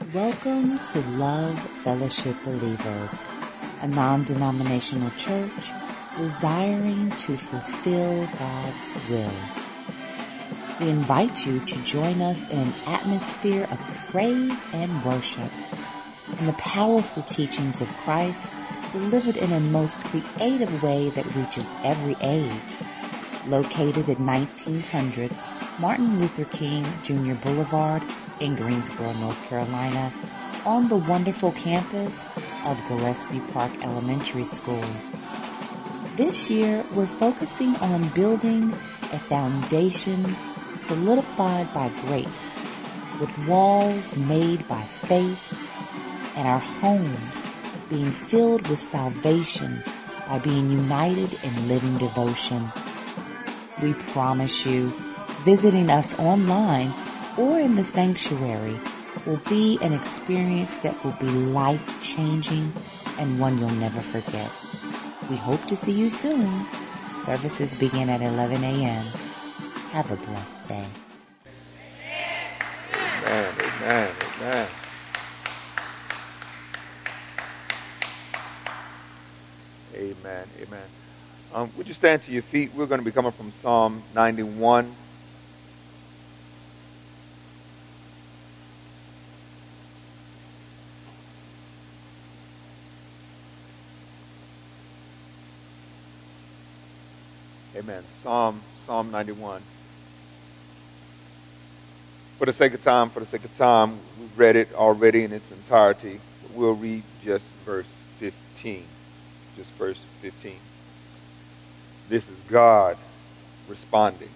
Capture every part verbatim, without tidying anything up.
Welcome to Love Fellowship Believers, a non-denominational church desiring to fulfill God's will. We invite you to join us in an atmosphere of praise and worship and the powerful teachings of Christ delivered in a most creative way that reaches every age. Located at nineteen hundred Martin Luther King Junior Boulevard in Greensboro, North Carolina, on the wonderful campus of Gillespie Park Elementary School. This year, we're focusing on building a foundation solidified by grace, with walls made by faith, and our homes being filled with salvation by being united in living devotion. We promise you, visiting us online or in the sanctuary will be an experience that will be life-changing and one you'll never forget. We hope to see you soon. Services begin at eleven a.m. Have a blessed day. Amen, amen, amen. Amen, amen. Um, would you stand to your feet? We're going to be coming from Psalm ninety-one. Amen. Psalm, Psalm ninety-one. For the sake of time, for the sake of time, we've read it already in its entirety. But we'll read just verse fifteen. Just verse fifteen. This is God responding.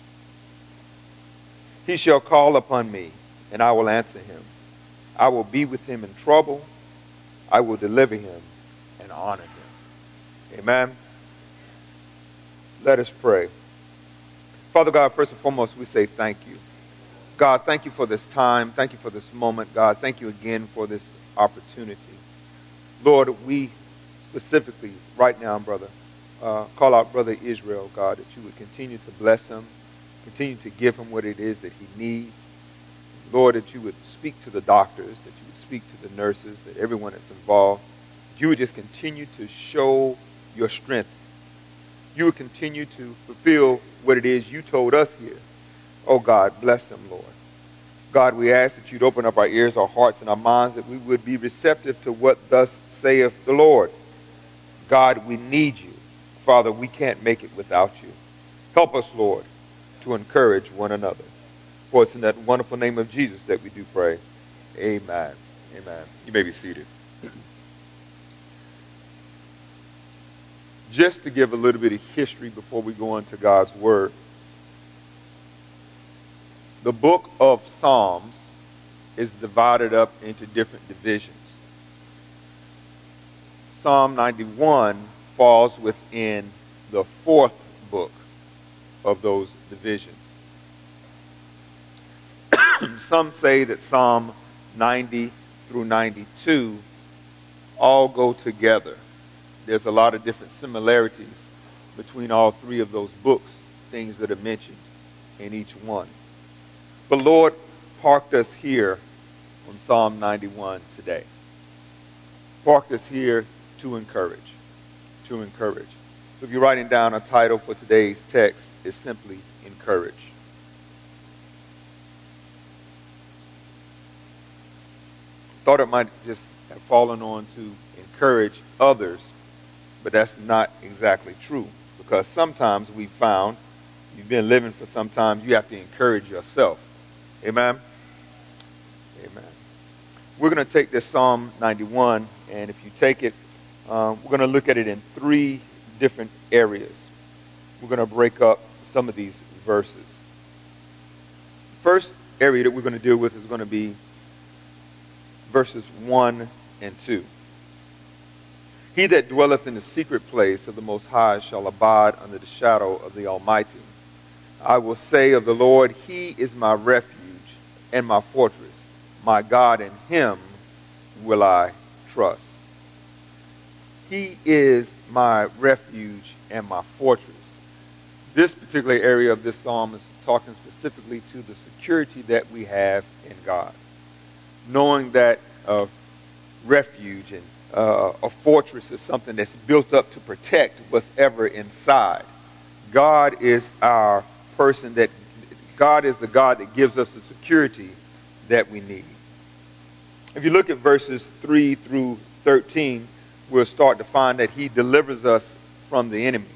He shall call upon me, and I will answer him. I will be with him in trouble. I will deliver him and honor him. Amen. Let us pray. Father God, first and foremost, we say thank you. God, thank you for this time. Thank you for this moment. God, thank you again for this opportunity. Lord, we specifically right now, brother, uh, call out Brother Israel, God, that you would continue to bless him, continue to give him what it is that he needs. Lord, that you would speak to the doctors, that you would speak to the nurses, that everyone that's involved, that you would just continue to show your strength. You would continue to fulfill what it is you told us here. Oh God, bless them, Lord. God, we ask that you'd open up our ears, our hearts, and our minds, that we would be receptive to what thus saith the Lord. God, we need you. Father, we can't make it without you. Help us, Lord, to encourage one another. For it's in that wonderful name of Jesus that we do pray. Amen. Amen. You may be seated. Just to give a little bit of history before we go into God's Word. The book of Psalms is divided up into different divisions. Psalm ninety-one falls within the fourth book of those divisions. Some say that Psalm ninety through ninety-two all go together. There's a lot of different similarities between all three of those books, things that are mentioned in each one. But Lord parked us here on Psalm ninety-one today. Parked us here to encourage, to encourage. So if you're writing down a title for today's text, it's simply Encourage. Thought it might just have fallen on to encourage others, but that's not exactly true, because sometimes we've found, you've been living for some time, you have to encourage yourself. Amen? Amen. We're going to take this Psalm ninety-one, and if you take it, um, we're going to look at it in three different areas. We're going to break up some of these verses. First area that we're going to deal with is going to be verses one and two. He that dwelleth in the secret place of the Most High shall abide under the shadow of the Almighty. I will say of the Lord, He is my refuge and my fortress. My God, in Him will I trust. He is my refuge and my fortress. This particular area of this psalm is talking specifically to the security that we have in God. knowing that uh, refuge and uh, a fortress is something that's built up to protect what's ever inside. God is our person that, God is the God that gives us the security that we need. If you look at verses three through thirteen, we'll start to find that he delivers us from the enemy.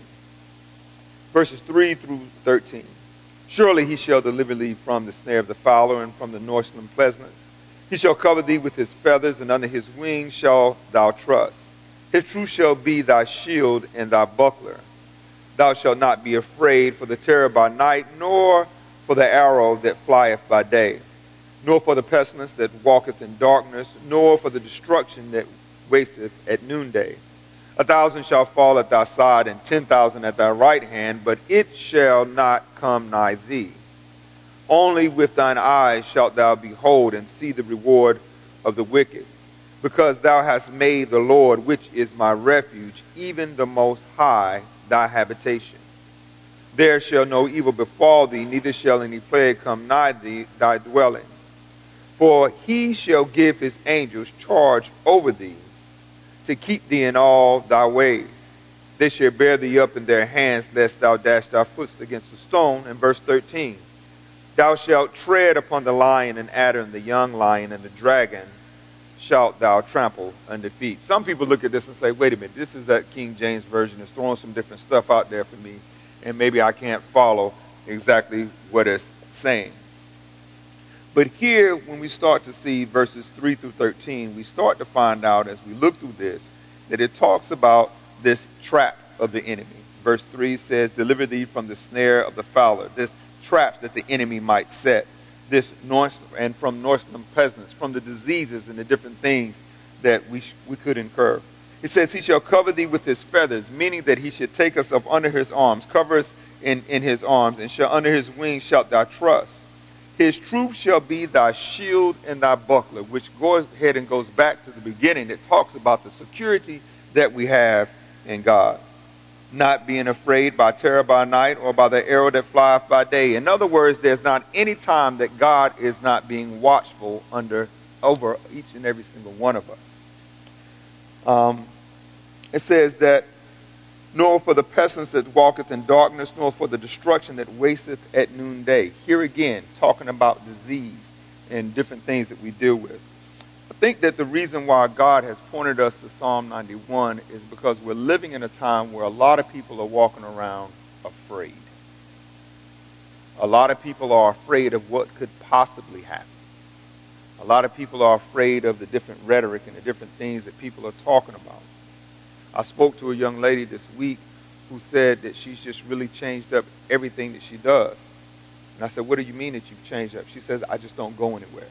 Verses three through thirteen. Surely he shall deliver thee from the snare of the fowler and from the noisome pestilence. He shall cover thee with his feathers, and under his wings shalt thou trust. His truth shall be thy shield and thy buckler. Thou shalt not be afraid for the terror by night, nor for the arrow that flieth by day, nor for the pestilence that walketh in darkness, nor for the destruction that wasteth at noonday. A thousand shall fall at thy side, and ten thousand at thy right hand, but it shall not come nigh thee. Only with thine eyes shalt thou behold and see the reward of the wicked, because thou hast made the Lord, which is my refuge, even the Most High, thy habitation. There shall no evil befall thee, neither shall any plague come nigh thee, thy dwelling. For he shall give his angels charge over thee, to keep thee in all thy ways. They shall bear thee up in their hands, lest thou dash thy foot against a stone. And verse thirteen, thou shalt tread upon the lion and adder, and the young lion and the dragon shalt thou trample under feet. Some people look at this and say, wait a minute, this is that King James Version. It's throwing some different stuff out there for me, and maybe I can't follow exactly what it's saying. But here, when we start to see verses three through thirteen, we start to find out as we look through this, that it talks about this trap of the enemy. Verse three says, deliver thee from the snare of the fowler, this trap that the enemy might set, this noisome, and from noisome pestilence, from the diseases and the different things that we sh- we could incur. It says, he shall cover thee with his feathers, meaning that he should take us up under his arms, cover us in, in his arms, and shall under his wings shalt thou trust. His truth shall be thy shield and thy buckler, which goes ahead and goes back to the beginning. It talks about the security that we have in God. Not being afraid by terror by night or by the arrow that flieth by day. In other words, there's not any time that God is not being watchful under over each and every single one of us. Um, it says that, nor for the pestilence that walketh in darkness, nor for the destruction that wasteth at noonday. Here again, talking about disease and different things that we deal with. I think that the reason why God has pointed us to Psalm ninety-one is because we're living in a time where a lot of people are walking around afraid. A lot of people are afraid of what could possibly happen. A lot of people are afraid of the different rhetoric and the different things that people are talking about. I spoke to a young lady this week who said that she's just really changed up everything that she does. And I said, what do you mean that you've changed up? She says, I just don't go anywhere.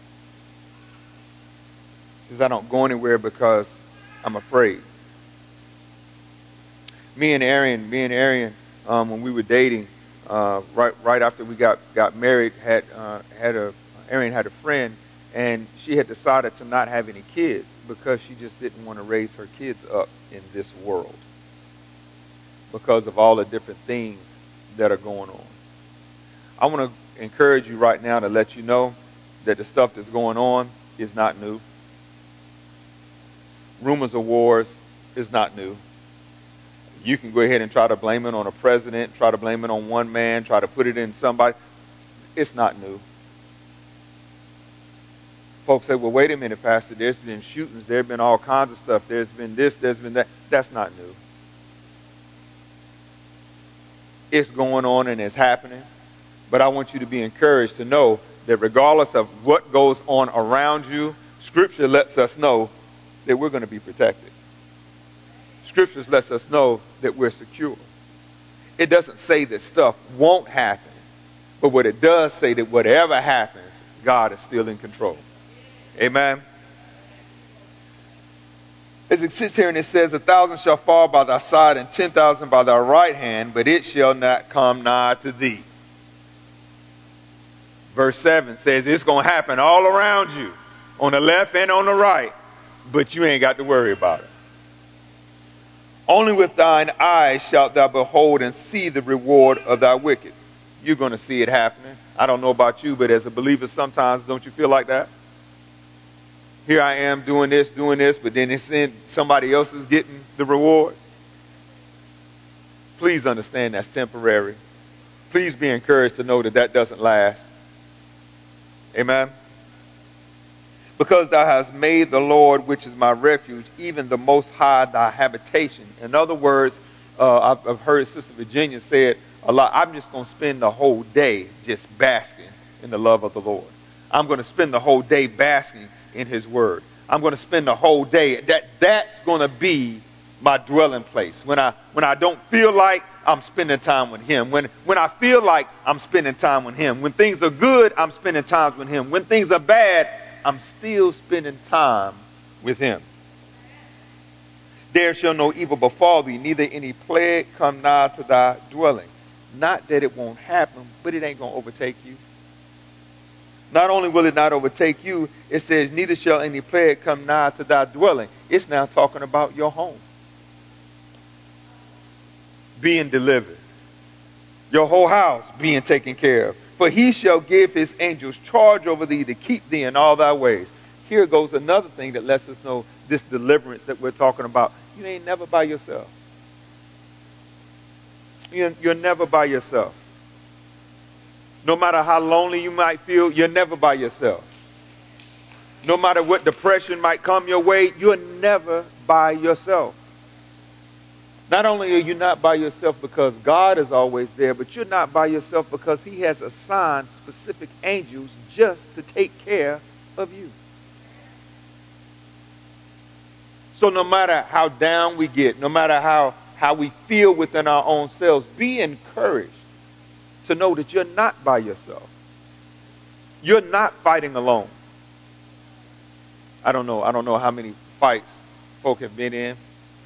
She says, I don't go anywhere because I'm afraid. Me and Arian, me and Arian, um, when we were dating, uh, right right after we got, got married, had uh, had a Arian had a friend, and she had decided to not have any kids because she just didn't want to raise her kids up in this world because of all the different things that are going on. I want to encourage you right now to let you know that the stuff that's going on is not new. Rumors of wars is not new. You can go ahead and try to blame it on a president, try to blame it on one man, try to put it in somebody. It's not new. Folks say, well, wait a minute, Pastor, there's been shootings, there have been all kinds of stuff, there's been this, there's been that. That's not new. It's going on and it's happening. But I want you to be encouraged to know that regardless of what goes on around you, Scripture lets us know that we're going to be protected. Scripture lets us know that we're secure. It doesn't say that stuff won't happen, but what it does say that whatever happens, God is still in control. Amen. As it sits here and it says, a thousand shall fall by thy side and ten thousand by thy right hand, but it shall not come nigh to thee. Verse seven says it's going to happen all around you, on the left and on the right, but you ain't got to worry about it. Only with thine eyes shalt thou behold and see the reward of thy wicked. You're going to see it happening. I don't know about you, but as a believer, sometimes don't you feel like that? here I am doing this, doing this, but then it's in somebody else is getting the reward. Please understand that's temporary. Please be encouraged to know that that doesn't last. Amen. Because thou hast made the Lord, which is my refuge, even the Most High, thy habitation. In other words, uh, I've, I've heard Sister Virginia say it a lot. I'm just going to spend the whole day just basking in the love of the Lord. I'm going to spend the whole day basking in his word. I'm going to spend the whole day. That that's going to be my dwelling place. When I when I don't feel like, I'm spending time with him. When when I feel like, I'm spending time with him. When things are good, I'm spending time with him. When things are bad, I'm still spending time with him. There shall no evil befall thee, neither any plague come nigh to thy dwelling. Not that it won't happen, but it ain't going to overtake you. Not only will it not overtake you, it says, neither shall any plague come nigh to thy dwelling. It's now talking about your home being delivered. Your whole house being taken care of. For he shall give his angels charge over thee to keep thee in all thy ways. Here goes another thing that lets us know this deliverance that we're talking about. You ain't never by yourself. You're, you're never by yourself. No matter how lonely you might feel, you're never by yourself. No matter what depression might come your way, you're never by yourself. Not only are you not by yourself because God is always there, but you're not by yourself because he has assigned specific angels just to take care of you. So no matter how down we get, no matter how, how we feel within our own selves, be encouraged to know that you're not by yourself. You're not fighting alone. I don't know. I don't know how many fights folk have been in.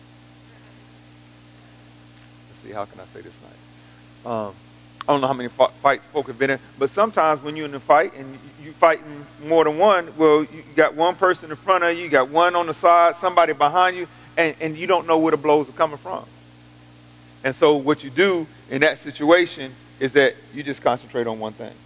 See, how can I say this night? Um, I don't know how many fights folk have been in, but sometimes when you're in a fight and you're fighting more than one, well, you got one person in front of you, you got one on the side, somebody behind you, and, and you don't know where the blows are coming from. And so what you do in that situation is that you just concentrate on one thing.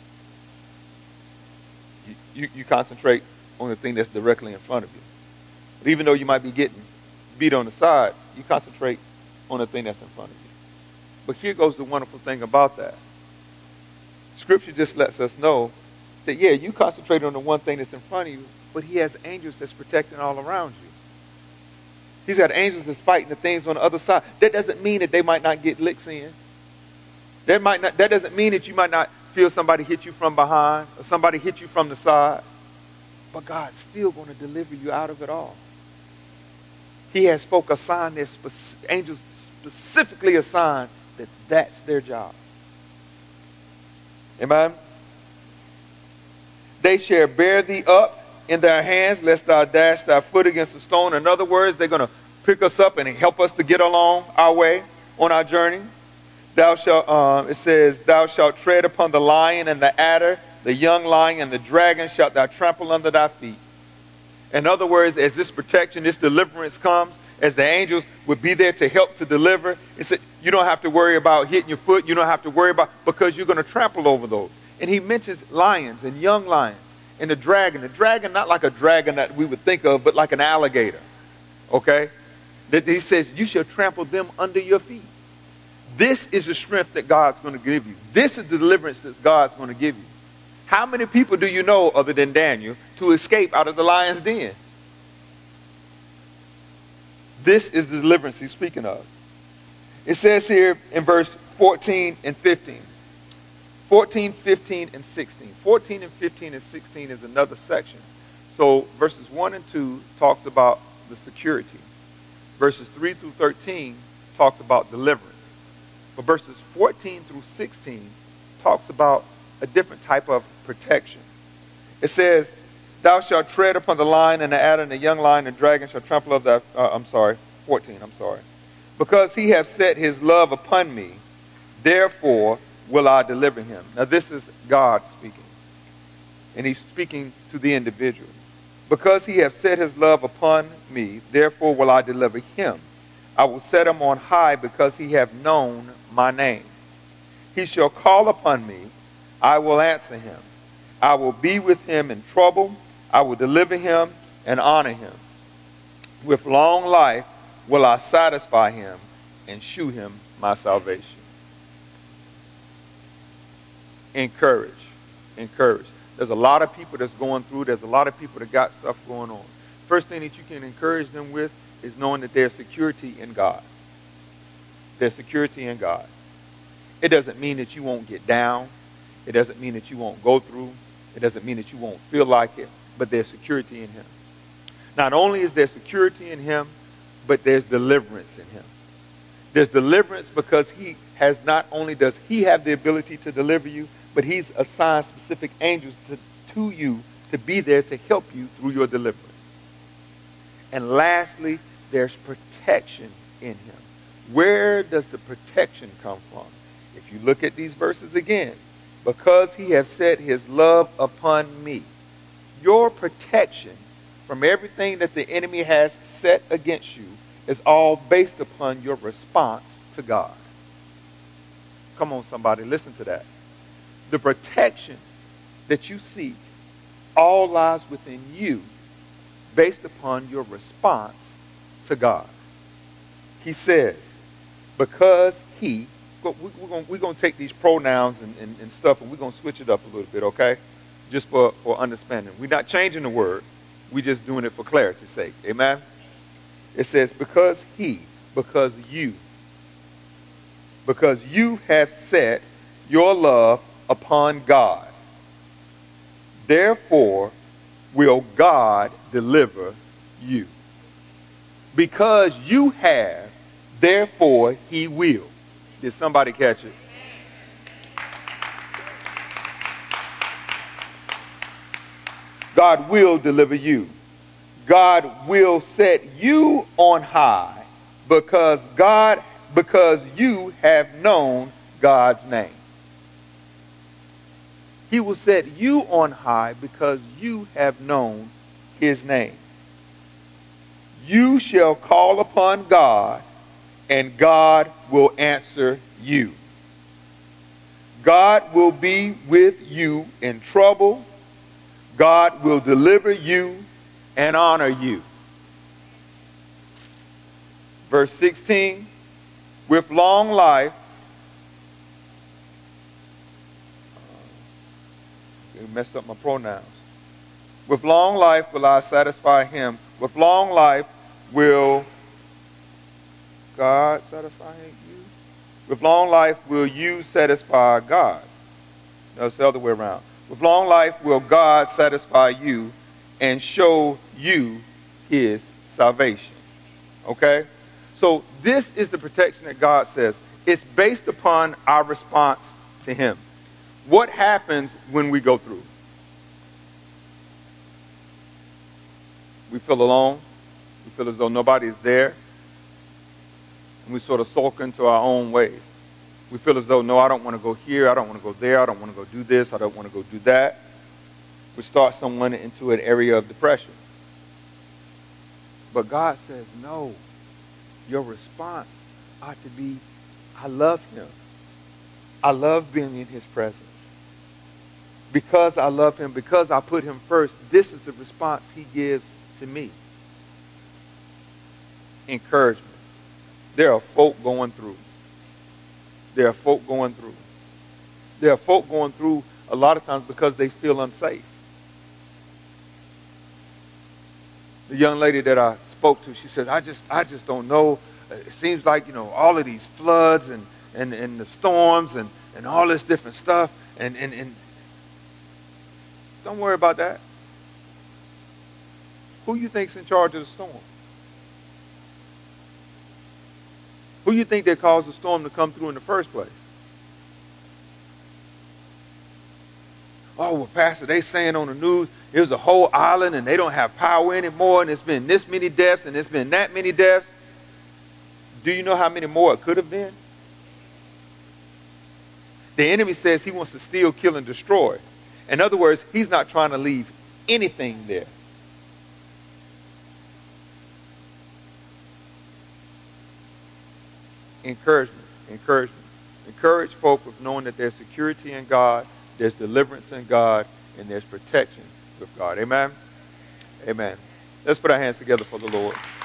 You, you, you concentrate on the thing that's directly in front of you. But even though you might be getting beat on the side, you concentrate on the thing that's in front of you. But here goes the wonderful thing about that. Scripture just lets us know that, yeah, you concentrate on the one thing that's in front of you, but he has angels that's protecting all around you. He's got angels that's fighting the things on the other side. That doesn't mean that they might not get licks in. That might not. That doesn't mean that you might not feel somebody hit you from behind or somebody hit you from the side. But God's still going to deliver you out of it all. He has folk assigned, their spec- angels specifically assigned that that's their job. Amen? They shall bear thee up in their hands, lest thou dash thy foot against a stone. In other words, they're going to pick us up and help us to get along our way on our journey. Thou shalt, um, it says, thou shalt tread upon the lion and the adder, the young lion and the dragon shalt thou trample under thy feet. In other words, as this protection, this deliverance comes, as the angels would be there to help to deliver, it said, you don't have to worry about hitting your foot. You don't have to worry about, because you're going to trample over those. And he mentions lions and young lions and the dragon. The dragon, not like a dragon that we would think of, but like an alligator. Okay? That he says, you shall trample them under your feet. This is the strength that God's going to give you. This is the deliverance that God's going to give you. How many people do you know, other than Daniel, to escape out of the lion's den? This is the deliverance he's speaking of. It says here in verse fourteen and fifteen. fourteen, fifteen, and sixteen. fourteen and fifteen and sixteen is another section. So verses one and two talks about the security. Verses three through thirteen talks about deliverance. But verses fourteen through sixteen talks about a different type of protection. It says, thou shalt tread upon the lion and the adder and the young lion and the dragon shall trample of thy, uh, I'm sorry, fourteen, I'm sorry. Because he hath set his love upon me, therefore will I deliver him. Now this is God speaking. And he's speaking to the individual. Because he hath set his love upon me, therefore will I deliver him. I will set him on high because he hath known my name. He shall call upon me, I will answer him. I will be with him in trouble. I will deliver him and honor him. With long life will I satisfy him and shew him my salvation. Encourage. Encourage. There's a lot of people that's going through. There's a lot of people that got stuff going on. First thing that you can encourage them with is knowing that there's security in God. There's security in God. It doesn't mean that you won't get down. It doesn't mean that you won't go through. It doesn't mean that you won't feel like it. But there's security in him. Not only is there security in him, but there's deliverance in him. There's deliverance because he has not only does he have the ability to deliver you, but he's assigned specific angels to, to you to be there to help you through your deliverance. And lastly, there's protection in him. Where does the protection come from? If you look at these verses again, because he has set his love upon me, your protection from everything that the enemy has set against you is all based upon your response to God. Come on, somebody, listen to that. The protection that you seek all lies within you based upon your response to God. He says, because he, we're going we're going to take these pronouns and, and, and stuff and we're going to switch it up a little bit, okay? Just for, for understanding. We're not changing the word. We're just doing it for clarity's sake. Amen? It says, because he, because you, because you have set your love upon God. Therefore, will God deliver you. Because you have, therefore he will. Did somebody catch it? God will deliver you. God will set you on high because God, because you have known God's name. He will set you on high because you have known his name. You shall call upon God, and God will answer you. God will be with you in trouble. God will deliver you and honor you. Verse sixteen, with long life, uh, messed up my pronouns. With long life will I satisfy him. With long life will God satisfy you. With long life will you satisfy God. No, it's the other way around. With long life will God satisfy you and show you his salvation. Okay? So this is the protection that God says. It's based upon our response to him. What happens when we go through? We feel alone. We feel as though nobody is there. And we sort of sulk into our own ways. We feel as though, no, I don't want to go here. I don't want to go there. I don't want to go do this. I don't want to go do that. We start someone into an area of depression. But God says, no. Your response ought to be, I love him. I love being in his presence. Because I love him, because I put him first, this is the response he gives to me. Encouragement. There are folk going through. There are folk going through. There are folk going through a lot of times because they feel unsafe. The young lady that I spoke to, she says, I just I just don't know. It seems like, you know, all of these floods and, and, and the storms and, and all this different stuff. And, and, and don't worry about that. Who you think's in charge of the storm? Who you think that caused the storm to come through in the first place? Oh, well, Pastor, they saying on the news it was a whole island and they don't have power anymore and it's been this many deaths and it's been that many deaths. Do you know how many more it could have been? The enemy says he wants to steal, kill, and destroy. In other words, he's not trying to leave anything there. Encouragement, encouragement. Encourage folk with knowing that there's security in God, there's deliverance in God, and there's protection with God. Amen? Amen. Let's put our hands together for the Lord.